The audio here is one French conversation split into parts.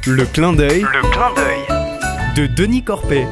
Le clin d'œil Le clin d'œil de Denis Corpet.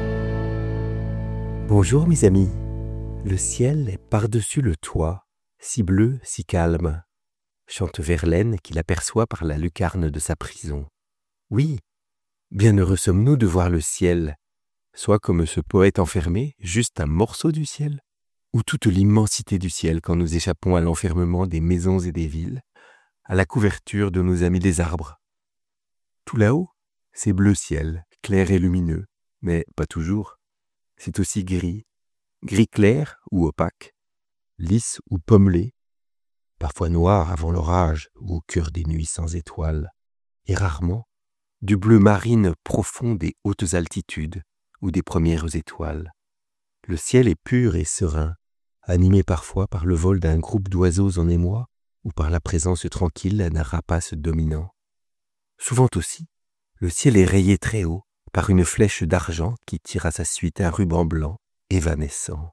Bonjour mes amis, le ciel est par-dessus le toit, si bleu, si calme, chante Verlaine qui l'aperçoit par la lucarne de sa prison. Oui, bienheureux sommes-nous de voir le ciel, soit comme ce poète enfermé, juste un morceau du ciel, ou toute l'immensité du ciel quand nous échappons à l'enfermement des maisons et des villes, à la couverture de nos amis des arbres. Tout là-haut, c'est bleu ciel, clair et lumineux, mais pas toujours. C'est aussi gris, gris clair ou opaque, lisse ou pommelé, parfois noir avant l'orage ou au cœur des nuits sans étoiles, et rarement du bleu marine profond des hautes altitudes ou des premières étoiles. Le ciel est pur et serein, animé parfois par le vol d'un groupe d'oiseaux en émoi ou par la présence tranquille d'un rapace dominant. Souvent aussi, le ciel est rayé très haut par une flèche d'argent qui tire à sa suite un ruban blanc évanescent.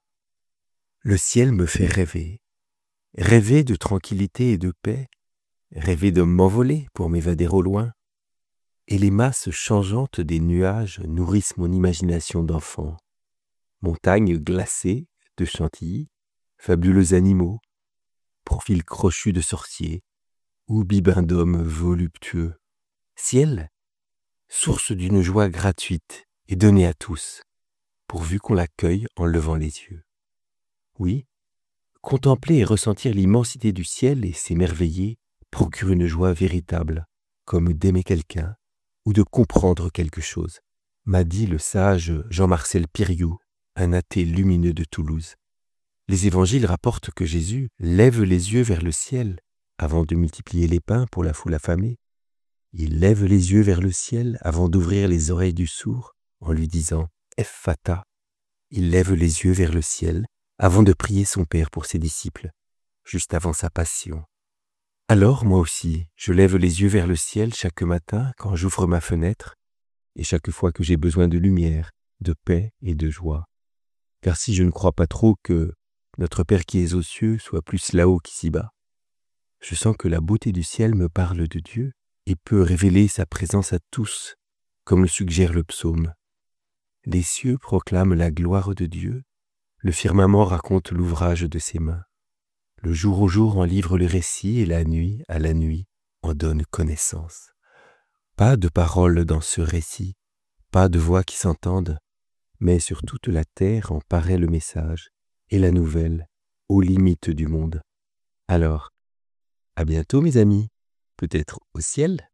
Le ciel me fait rêver, rêver de tranquillité et de paix, rêver de m'envoler pour m'évader au loin. Et les masses changeantes des nuages nourrissent mon imagination d'enfant. Montagnes glacées de chantilly, fabuleux animaux, profils crochus de sorciers, ou bibins d'hommes voluptueux. Ciel, source d'une joie gratuite et donnée à tous, pourvu qu'on l'accueille en levant les yeux. Oui, contempler et ressentir l'immensité du ciel et s'émerveiller procure une joie véritable, comme d'aimer quelqu'un ou de comprendre quelque chose, m'a dit le sage Jean-Marcel Piriou, un athée lumineux de Toulouse. Les évangiles rapportent que Jésus lève les yeux vers le ciel avant de multiplier les pains pour la foule affamée. Il lève les yeux vers le ciel avant d'ouvrir les oreilles du sourd en lui disant « Ephphatha ». Il lève les yeux vers le ciel avant de prier son Père pour ses disciples, juste avant sa passion. Alors, moi aussi, je lève les yeux vers le ciel chaque matin quand j'ouvre ma fenêtre et chaque fois que j'ai besoin de lumière, de paix et de joie. Car si je ne crois pas trop que notre Père qui est aux cieux soit plus là-haut qu'ici-bas, je sens que la beauté du ciel me parle de Dieu et peut révéler sa présence à tous, comme le suggère le psaume. Les cieux proclament la gloire de Dieu, le firmament raconte l'ouvrage de ses mains. Le jour au jour en livre le récit et la nuit à la nuit en donne connaissance. Pas de paroles dans ce récit, pas de voix qui s'entendent, mais sur toute la terre en paraît le message et la nouvelle aux limites du monde. Alors, à bientôt mes amis, peut-être au ciel ?